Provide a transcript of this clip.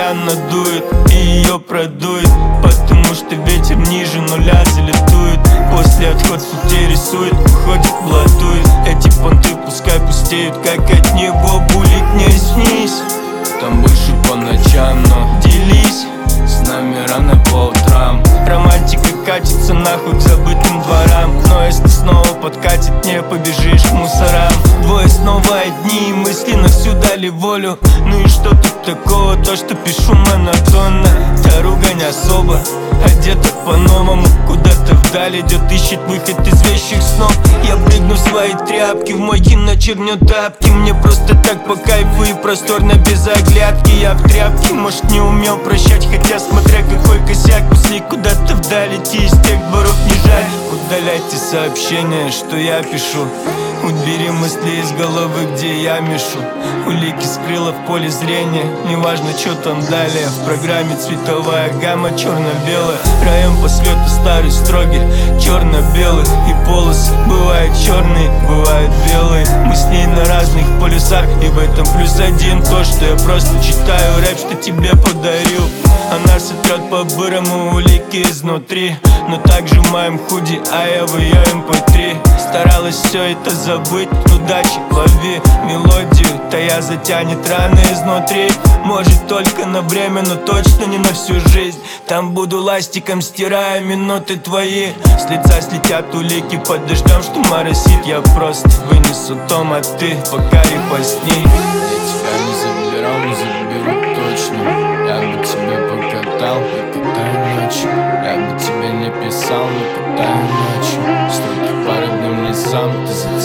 рано дует и ее продует, потому что ветер ниже нуля залетует. После отход сутей рисует, уходит, блатует. Эти понты пускай пустеют, как от него булик, не снись. Там больше по ночам, но делись с нами рано по утрам. Романтика катится нахуй к забытым дворам, но если снова подкатит, не побежишь к мусорам. Двое снова одни, мысли на всю дали волю. Ну и что тут такого, то что пишу монотонно. Та ругань особо, одета по-новому. Куда-то вдаль идет, ищет выход из вещих снов. Я прыгну в свои тряпки, в мойке начернет тапки. Мне просто так по кайфу и просторно без оглядки. Я в тряпке, может не умел прощать, хотя смотря какой косяк. После куда-то вдаль идти, из тех дворов не жаль. Удаляйте сообщения, что я пишу. Убери мысли из головы, где я мешу. Улики скрыла в поле зрения, неважно, что там далее. В программе цветовая гамма черно-белая. Район по свету старый, строгий, черно-белый. И полосы бывают черные, бывают белые. Мы с ней на разных полюсах, и в этом +1 то, что я просто читаю рэп, что тебе подарил. Она сотрет по-бырому улики изнутри, но также в моем худи, а я в ее MP3. Старалась все это забыть, удачи, лови мелодию. Тая затянет раны изнутри. Может только на время, но точно не на всю жизнь. Там буду ластиком, стирая минуты твои. С лица слетят улики под дождем, что моросит. Я просто вынесу дом, а ты пока и посни. Я тебя не забирал, но заберу точно. Я бы тебя покатал, покатаю ночью. Я бы тебе не писал, но катаю ночью. Строки пары днем не сам, ты